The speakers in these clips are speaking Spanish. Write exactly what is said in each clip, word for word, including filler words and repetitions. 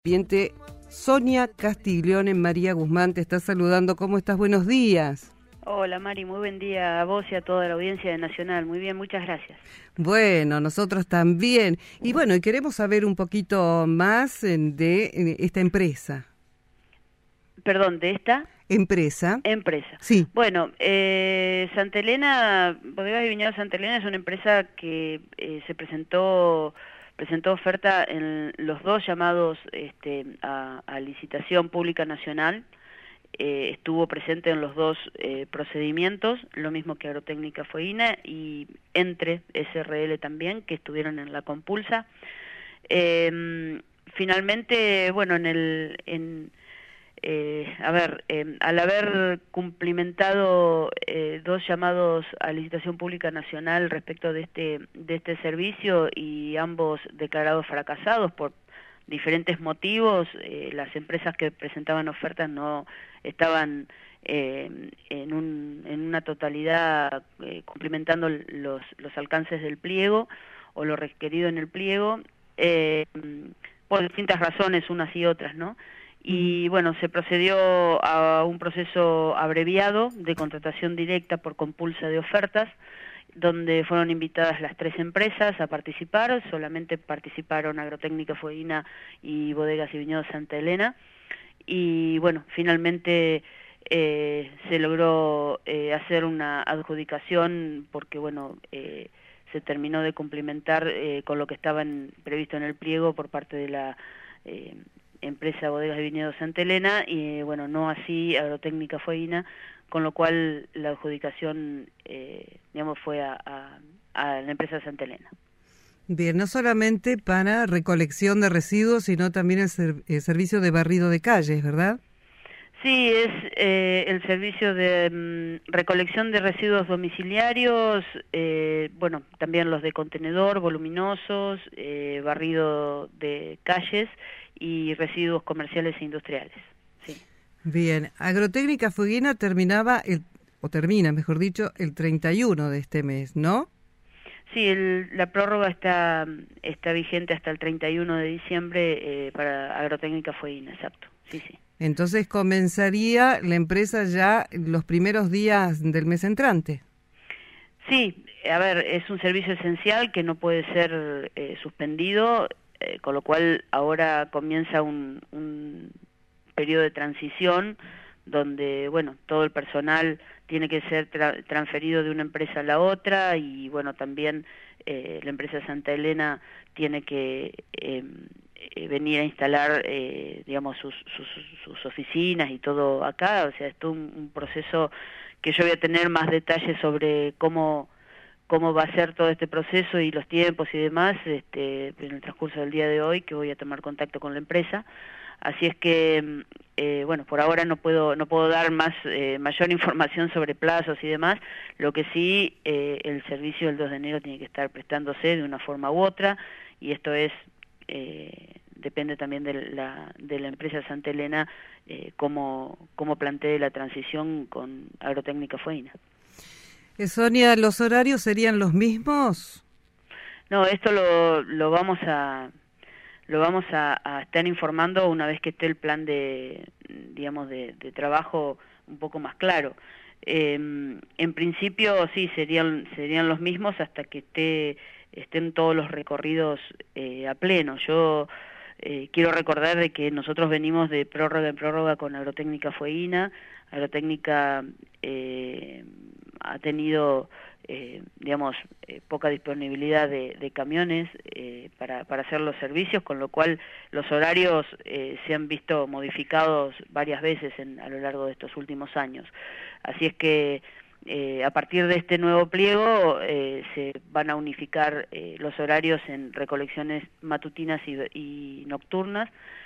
Ambiente, Sonia Castiglione. María Guzmán te está saludando. ¿Cómo estás? Buenos días. Hola Mari, muy buen día a vos y a toda la audiencia de Nacional. Muy bien, muchas gracias. Bueno, nosotros también. Y bueno, y queremos saber un poquito más de esta empresa. Perdón, ¿de esta? Empresa. Empresa. Sí. Bueno, eh, Santa Elena, Bodegas y Viñedos Santa Elena es una empresa que eh, se presentó... presentó oferta en los dos llamados este, a, a licitación pública nacional, eh, estuvo presente en los dos eh, procedimientos, lo mismo que Agrotécnica Fueguina y Entre S R L también, que estuvieron en la compulsa. Eh, finalmente, bueno, en el... En, Eh, a ver, eh, al haber cumplimentado eh, dos llamados a licitación pública nacional respecto de este de este servicio y ambos declarados fracasados por diferentes motivos, eh, las empresas que presentaban ofertas no estaban eh, en, un, en una totalidad eh, cumplimentando los, los alcances del pliego o lo requerido en el pliego, eh, por distintas razones, unas y otras, ¿no? Y bueno, se procedió a un proceso abreviado de contratación directa por compulsa de ofertas, donde fueron invitadas las tres empresas a participar. Solamente participaron Agrotécnica Fueguina y Bodegas y Viñedos Santa Elena. Y bueno, finalmente eh, se logró eh, hacer una adjudicación porque bueno, eh, se terminó de cumplimentar eh, con lo que estaba en, previsto en el pliego por parte de la eh, empresa Bodegas y Viñedos Santa Elena y bueno, no así Agrotécnica Fueguina, con lo cual la adjudicación eh, digamos fue a, a, a la empresa Santa Elena. Bien, no solamente para recolección de residuos, sino también el, ser, el servicio de barrido de calles, ¿verdad? Sí, es eh, el servicio de mm, recolección de residuos domiciliarios, eh, bueno, también los de contenedor, voluminosos, eh, barrido de calles y residuos comerciales e industriales. Sí. Bien, Agrotécnica Fueguina terminaba, el, o termina, mejor dicho, el treinta y uno de este mes, ¿no? Sí, el, la prórroga está, está vigente hasta el treinta y uno de diciembre eh, para Agrotécnica Fueguina, exacto, sí, sí. Entonces comenzaría la empresa ya los primeros días del mes entrante. Sí, a ver, es un servicio esencial que no puede ser eh, suspendido, eh, con lo cual ahora comienza un, un periodo de transición donde, bueno, todo el personal tiene que ser tra transferido de una empresa a la otra y, bueno, también eh, la empresa Santa Elena tiene que eh, eh, venir a instalar, eh, digamos, sus, sus, sus oficinas y todo acá. O sea, es todo un, un proceso que yo voy a tener más detalles sobre cómo cómo va a ser todo este proceso y los tiempos y demás este, en el transcurso del día de hoy, que voy a tomar contacto con la empresa. Así es que, eh, bueno, por ahora no puedo no puedo dar más eh, mayor información sobre plazos y demás. Lo que sí, eh, el servicio del dos de enero tiene que estar prestándose de una forma u otra, y esto es eh, depende también de la de la empresa Santa Elena, eh, cómo, cómo plantee la transición con Agrotécnica Fueguina. Eh, Sonia, ¿los horarios serían los mismos? No, esto lo, lo vamos a... lo vamos a, a estar informando una vez que esté el plan de, digamos, de, de trabajo un poco más claro. Eh, en principio sí, serían serían los mismos hasta que esté estén todos los recorridos eh, a pleno. Yo eh, quiero recordar de que nosotros venimos de prórroga en prórroga con Agrotécnica Fueguina. Agrotécnica eh, ha tenido... Eh, digamos, eh, poca disponibilidad de, de camiones eh, para, para hacer los servicios, con lo cual los horarios eh, se han visto modificados varias veces en, a lo largo de estos últimos años. Así es que eh, a partir de este nuevo pliego eh, se van a unificar eh, los horarios en recolecciones matutinas y, y nocturnas.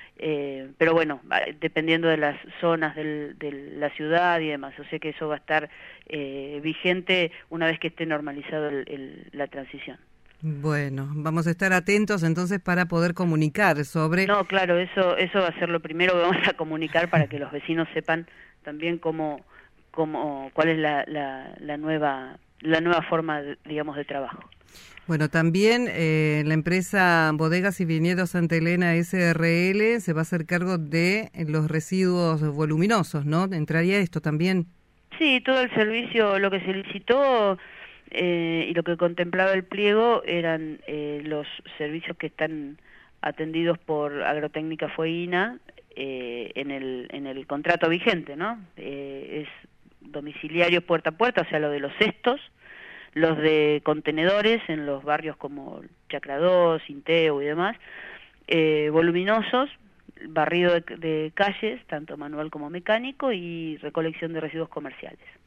Eh, pero bueno, dependiendo de las zonas del, de la ciudad y demás, o sea que eso va a estar eh, vigente una vez que esté normalizado el, el, la transición. Bueno, vamos a estar atentos entonces para poder comunicar sobre... No, claro, eso eso va a ser lo primero que vamos a comunicar para que los vecinos sepan también cómo, cómo cuál es la, la, la nueva la nueva forma, digamos, de trabajo. Bueno, también eh, la empresa Bodegas y Viñedos Santa Elena S R L se va a hacer cargo de los residuos voluminosos, ¿no? ¿Entraría esto también? Sí, todo el servicio, lo que se licitó eh, y lo que contemplaba el pliego eran eh, los servicios que están atendidos por Agrotécnica Fueguina eh, en el en el contrato vigente, ¿no? Eh, es domiciliario puerta a puerta, o sea, lo de los cestos, los de contenedores en los barrios como Chacra dos, Inteo y demás, eh, voluminosos, barrido de, de calles, tanto manual como mecánico, y recolección de residuos comerciales.